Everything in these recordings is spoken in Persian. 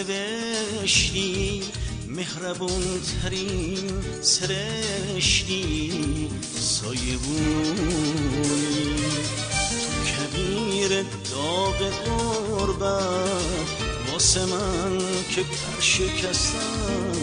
سرنوشتی مهربون ترین سرشتی سایبونی تو کبیر داغ غربت واسه من که پر شکستم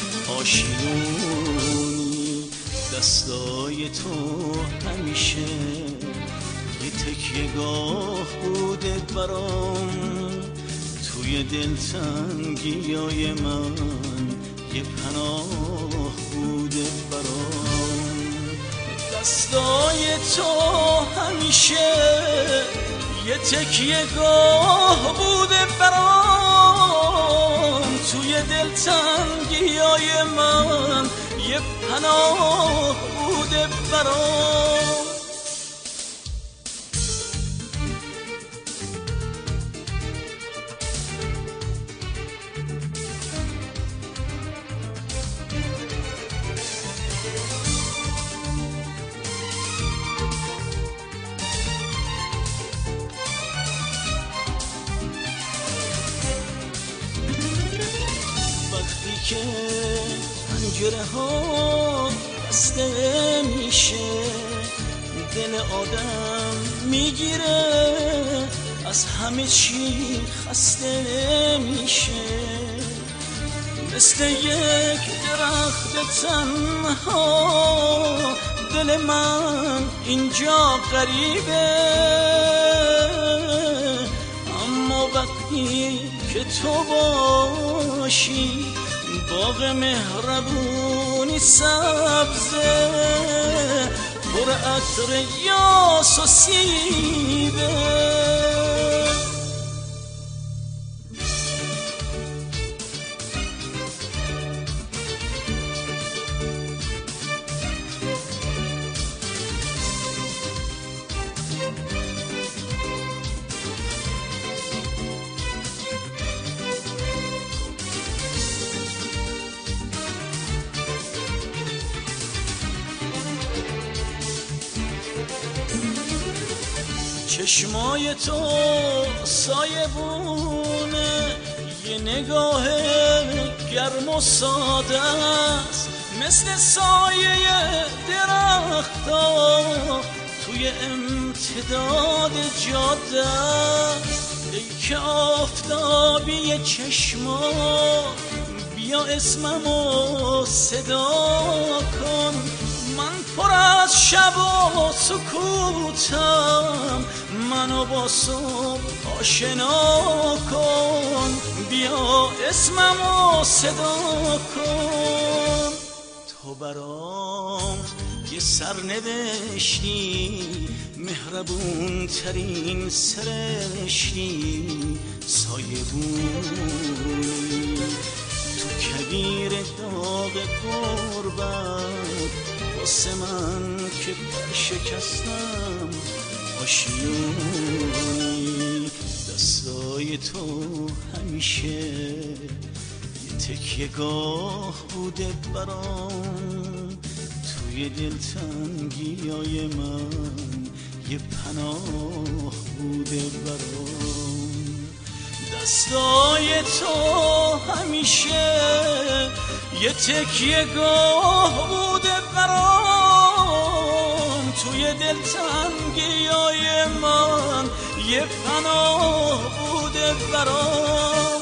آشیونی دستای تو همیشه یه تکیه‌گاه بوده برام توی دلتنگیای من یه پناه بوده برام دستای تو همیشه یه تکیه‌گاه بوده برام توی دلتنگیای من یه پناه بوده برام که پنجره ها بسته میشه دل آدم میگیره از همه چی خسته میشه مثل یک درخت تنها دل من اینجا غریبه اما وقتی که تو باشی باغ مهربونی سبزه پر عطر یاس و سیبه چشمای تو سایبونه یه نگاه گرم و ساده است مثل سایه درختا توی امتداد جاده است ای که آفتابی چشما بیا اسممو صدا کن من پر از شب و سکوتم منو با صبح آشنا کن بیا اسممو صدا کن تو برام یه سرنوشتی مهربون ترین سرشتی سایبونی تو کبیر داغ غربت واسه من که پر شکستم آشیونی دستای تو همیشه یه تکیه‌گاه بوده برام توی دلتنگیای من یه پناه بوده برام دستای تو همیشه یه تکیه‌گاه بوده برام توی دلتنگیای من یه پناه بوده برام